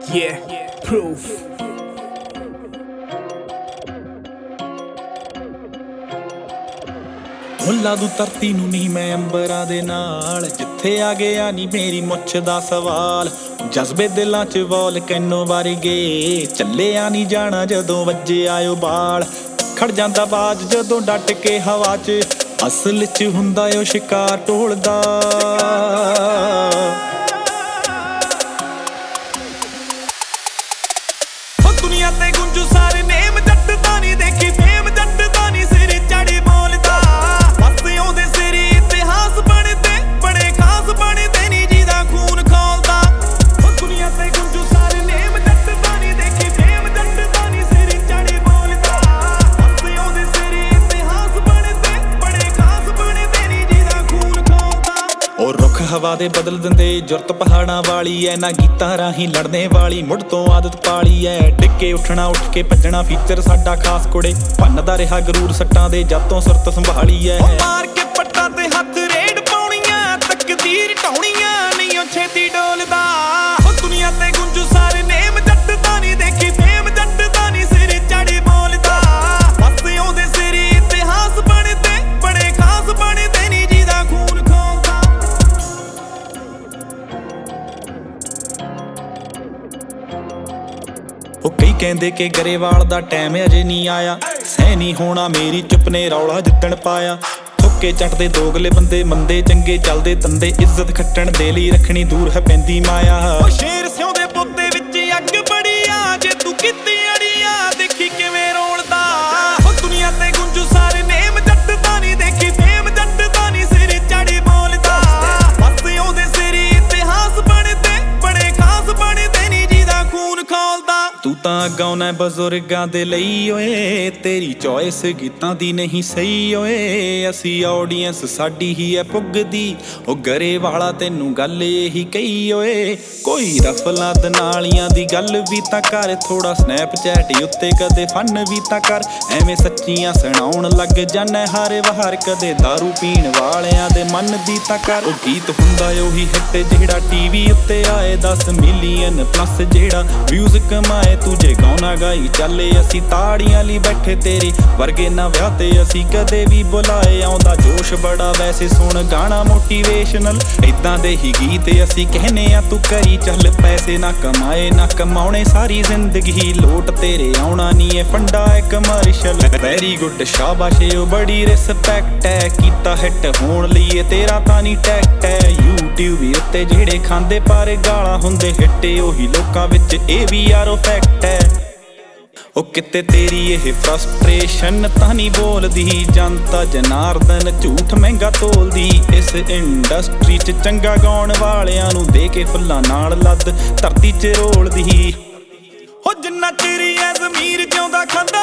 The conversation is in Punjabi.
Yeah, proof. ਮੁੱਲਾ ਦੂ ਧਰਤੀ ਨੂੰ ਨਹੀਂ ਮੈਂ ਅੰਬਰਾਂ ਦੇ ਨਾਲ, ਜਿੱਥੇ ਆ ਗਿਆ ਨੀ ਮੇਰੀ ਮੁੱਛ ਦਾ ਸਵਾਲ। ਜਜ਼ਬੇ ਦਿਲਾਂ 'ਚ ਵੋਲਕੈਨੋ ਵਰਗੇ, ਚੱਲਿਆ ਨੀ ਜਾਣਾ ਜਦੋਂ ਵੱਜੇ ਆਇਓ ਬਾਲ। ਖੜ ਜਾਂਦਾ ਬਾਜ ਜਦੋਂ ਡਟ ਕੇ ਹਵਾ 'ਚ, ਅਸਲ 'ਚ ਹੁੰਦਾ ਓ ਸ਼ਿਕਾਰ ਢੋਲਦਾ। ਦੁਨੀਆ ਤੇ ਗੁੰਜੂ ਸਾਰੇ ਨੇਮ, ਜੱਟ ਤਾਂ ਨੀ ਦੇਖੀ ਫੇਮ, ਜੱਟ ਤਾਂ ਨੀ ਸਿਰ ਚੜੀ ਬੋਲਦਾ। ਬਸ ਉਹਦੇ ਸਿਰ ਇਤਿਹਾਸ ਬਣਦੇ, ਬੜੇ ਖਾਸ ਬਣਦੇ ਨੀ ਜਿਹਦਾ ਖੂਨ ਖੋਲਦਾ। ਦੁਨੀਆ ਤੇ ਗੁੰਜੂ ਸਾਰੇ ਨੇਮ, ਜੱਟ ਤਾਂ ਨੀ ਦੇਖੀ ਫੇਮ, ਜੱਟ ਤਾਂ ਨੀ ਸਿਰ ਚੜੀ ਬੋਲਦਾ। ਬਸ ਉਹਦੇ ਸਿਰ ਇਤਿਹਾਸ ਬਣਦੇ, ਬੜੇ ਖਾਸ ਬਣਦੇ ਨੀ ਜਿਹਦਾ ਖੂਨ ਖੋਲਦਾ। ਉਹ ਰੁੱਖ ਹਵਾ ਦੇ ਬਦਲ ਦਿੰਦੇ, ਜੁਰਤ ਪਹਾੜਾਂ ਵਾਲੀ ਐ ਨਾ, ਗੀਤਾਂ ਰਾਹੀਂ ਲੜਨੇ ਵਾਲੀ ਮੁੱਢ ਤੋਂ ਆਦਤ ਪਾਲੀ ਐ। ਡਿੱਗੇ ਉੱਠਣਾ, ਉੱਠ ਕੇ ਭੱਜਣਾ ਫੀਚਰ ਸਾਡਾ ਖਾਸ ਕੁੜੇ, ਭੰਨਦਾ ਰਿਹਾ ਗਰੂਰ ਸੱਟਾਂ ਦੇ ਜਦ ਤੋਂ ਸੁਰਤ ਸੰਭਾਲੀ ਐ। ਮਾਰ ਕੇ ਪੱਟਾਂ ਤੇ ਹੱਥ ਰੇਡ ਪਾਉਣੀਆਂ, ਤਕਦੀਰ ਢਾਉਣੀਆਂ ਨਹੀਂ ਉਹ ਛੇਤੀ ਡੋਲਦਾ। ਉਹ ਦੁਨੀਆ ਤੇ ਗੁੰਜੂ ਸਾਰੇ ਨੇਮ, ਜੱਟ ਤਾਂ ਨੀ ਦੇਖੀ ਫੇਮ, ਜੱਟ ਤਾਂ ਨੀ ਸਿਰ ਚੜੀ ਬੋਲਦਾ। ਬਸ ਉਹਦੇ ਸਿਰ ਇਤਿਹਾਸ ਬਣਦੇ, ਬੜੇ ਖਾਸ ਬਣਦੇ ਨੀ ਜਿਹਦਾ ਖੂਨ ਖੋਲਦਾ। ਉਹ ਕਈ ਕਹਿੰਦੇ ਕਿ ਗਰੇਵਾਲ ਦਾ ਟਾਈਮ ਅਜੇ ਨਹੀਂ ਆਇਆ, ਸਹਿ ਨਹੀਂ ਹੋਣਾ ਮੇਰੀ ਚੁੱਪ ਨੇ ਰੌਲਾ ਜਿੱਦਣ ਪਾਇਆ। ਥੁੱਕੇ ਚੱਟਦੇ ਦੋਗਲੇ ਬੰਦੇ, ਮੰਦੇ ਚੰਗੇ ਚੱਲਦੇ ਤੰਦੇ, ਇੱਜ਼ਤ ਖੱਟਣ ਦੇ ਲਈ ਰੱਖਣੀ ਦੂਰ ਹੈ ਪੈਂਦੀ ਮਾਇਆ। ਉਹ ਸ਼ੇਰ ਸਿਉਂਦੇ ਪੁੱਤੇ ਵਿੱਚ ਅੱਗ ਬੜੀ ਆ, ਜੇ ਤੂੰ ਕੀਤੀ ਅੜੀਆ ਦੇਖੀ ਕਿਵੇਂ ਰੋਲਦਾ। ਉਹ ਦੁਨੀਆ ਤੇ ਗੁੰਜੂ ਸਾਰੇ ਨੇਮ, ਜੱਟ ਤਾਂ ਨੀ ਦੇਖੀ ਫੇਮ, ਜੱਟ ਤਾਂ ਨੀ ਸਿਰ ਚੜੀ ਬੋਲਦਾ। ਬਸ ਉਹਦੇ ਸਿਰ ਇਤਿਹਾਸ ਬਣਦੇ, ਬੜੇ ਖਾਸ ਬਣਦੇ ਨੀ ਜਿਹਦਾ ਖੂਨ ਖੋਲਦਾ। ਤੂੰ ਤਾਂ ਗਾਉਣਾ ਬਜ਼ੁਰਗਾਂ ਦੇ ਲਈ ਓਏ, ਤੇਰੀ ਚੋਇਸ ਗੀਤਾਂ ਦੀ ਨਹੀਂ ਸਹੀ ਓਏ। ਅਸੀਂ ਆਡੀਅנס ਸਾਡੀ ਹੀ ਐ ਪੁੱਗਦੀ, ਉਹ ਗਰੇਵਾਲਾ ਤੈਨੂੰ ਗੱਲ ਇਹੀ ਕਹੀ ਓਏ। ਕੋਈ ਰਫਲਾਂ ਦਨਾਲੀਆਂ ਦੀ ਗੱਲ ਵੀ ਤਾਂ ਕਰ, ਥੋੜਾ ਸਨੈਪਚੈਟ ਉੱਤੇ ਕਦੇ ਫਨ ਵੀ ਤਾਂ ਕਰ। ਐਵੇਂ ਸੱਚੀਆਂ ਸੁਣਾਉਣ ਲੱਗ ਜਾਣਾ ਹਰ ਵਾਰ, ਕਦੇ ਦਾਰੂ ਪੀਣ ਵਾਲਿਆਂ ਦੇ ਮਨ ਦੀ ਤਾਂ ਕਰ। ਉਹ ਗੀਤ ਹੁੰਦਾ ਉਹੀ ਹਿੱਟ ਜਿਹੜਾ ਟੀਵੀ ਉੱਤੇ ਆਏ, 10 ਮਿਲੀਅਨ ਪਲੱਸ ਜਿਹੜਾ ਵਿਊਜ਼ ਕਮਾਏ। ਤੂੰ ਜੇ ਗਾਉਣਾ ਗਾਈ ਚੱਲੇ, ਅਸੀਂ ਤਾੜੀਆਂ ਲਈ ਬੈਠੇ, ਤੇਰੇ ਵਰਗੇ ਨਾ ਵਿਆਹ ਤੇ ਅਸੀਂ ਕਦੇ ਵੀ ਬੁਲਾਏ। ਆਉਂਦਾ ਜੋਸ਼ ਬੜਾ ਵੈਸੇ, ਸੁਣ ਗਾਣਾ ਮੋਟੀਵੇਸ਼ਨਲ, ਏਦਾਂ ਦੇ ਹੀ ਗੀਤ ਅਸੀਂ ਕਹਿੰਨੇ ਆ ਤੂੰ ਕਰੀ ਚੱਲ। ਪੈਸੇ ਨਾ ਕਮਾਏ ਨਾ ਕਮਾਉਣੇ, ਸਾਰੀ ਜ਼ਿੰਦਗੀ ਲੋਟ ਤੇਰੇ ਆਉਣਾ ਨੀ ਏ ਫੰਡਾ ਏ ਕਮਰਸ਼ਲ। ਵੈਰੀ ਗੁੱਡ ਸ਼ਾਬਾਸ਼ ਓ ਬੜੀ ਰਿਸਪੈਕਟ ਐ, ਕੀਤਾ ਹਿੱਟ ਹੋਣ ਲਈ ਤੇਰਾ ਤਾਂ ਨੀ ਟੈਕਟ ਐ। YouTube ਉੱਤੇ ਜਿਹੜੇ ਖਾਂਦੇ ਪਰ ਗਾਲਾਂ ਹੁੰਦੇ ਹਿੱਟ, ਉਹੀ ਲੋਕਾਂ ਵਿੱਚ ਇਹ ਵੀ ਯਾਰੋ ਫੈਕਟ ਐ। ਉਹ ਕਿਤੇ ਤੇਰੀ ਇਹ ਫਰਸਟ੍ਰੇਸ਼ਨ ਤਾਂ ਨਹੀਂ ਬੋਲਦੀ, ਜਨਤਾ ਜਨਾਰਦਨ ਝੂਠ ਮਹਿੰਗਾ ਤੋਲਦੀ। ਇਸ ਇੰਡਸਟਰੀ 'ਚ ਚੰਗਾ ਗਾਉਣ ਵਾਲਿਆਂ ਨੂੰ ਦੇ ਕੇ ਫੁੱਲਾਂ ਨਾਲ ਲੱਦ ਧਰਤੀ 'ਚ ਰੋਲਦੀ। ਹੋ ਜਿੰਨਾ ਚਿਰ ਐ ਜ਼ਮੀਰ ਜਿਉਂਦਾ ਖਾਂਦਾ